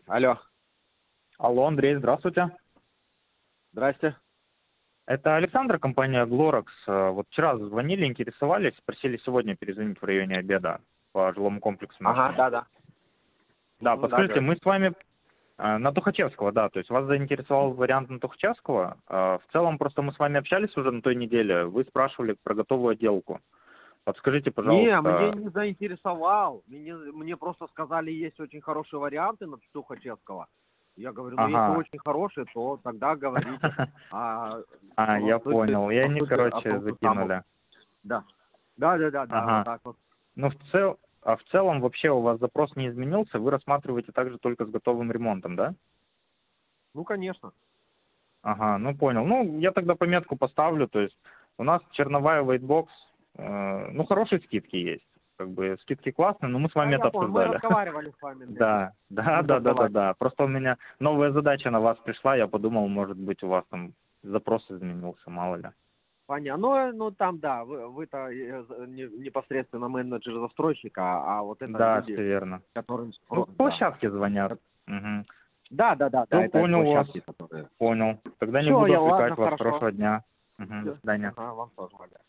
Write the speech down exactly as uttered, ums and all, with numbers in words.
Алло, Алло, Андрей, здравствуйте. здрасте. Это Александр, компания Glorex. Э, Вот вчера звонили, интересовались, просили сегодня перезвонить в районе обеда по жилому комплексу Ага, нашему. да-да. Да, Мгм, да, подскажите, говорите. мы с вами э, на Тухачевского, да, то есть вас заинтересовал вариант на Тухачевского. Э, В целом, просто мы с вами общались уже на той неделе, вы спрашивали про готовую отделку. Подскажите, Не, мне пожалуйста. не заинтересовал. Мне, мне просто сказали, есть очень хорошие варианты на Тухачевского. Я говорю, ну если Ага. очень хорошие, то тогда говорите. А, А, по я сути, понял. И по они, сути, о короче, том же самом. закинули. Да. Да, да, да, да, вот Ага. так вот. Ну, в цел... а в целом вообще у вас запрос не изменился, вы рассматриваете также только с готовым ремонтом, да? Ну, конечно. Ага, ну понял. Ну, я тогда пометку поставлю, то есть у нас черновая whitebox, э, ну, хорошие скидки есть. Как бы скидки классные, но мы с Да, вами я это понял. Мы обсуждали. разговаривали с вами на эту. Да, да, Не да, да, да, забывайте. да. Просто у меня новая задача на вас пришла, я подумал, может быть, у вас там запрос изменился, мало ли. Понятно. Ну, ну там, да, вы, вы-то э, за- не- непосредственно менеджер застройщика, а вот это Да, люди, все верно. которым Ну, спрос, да. площадки звонят. Угу. Да, да, да, да, Все, это понял вас, площадки, которые. понял. Тогда не Все, буду я отвлекать ладно, вас. хорошо. Хорошего дня. Угу, до Всё. свидания. Ага, вам тоже, Валя.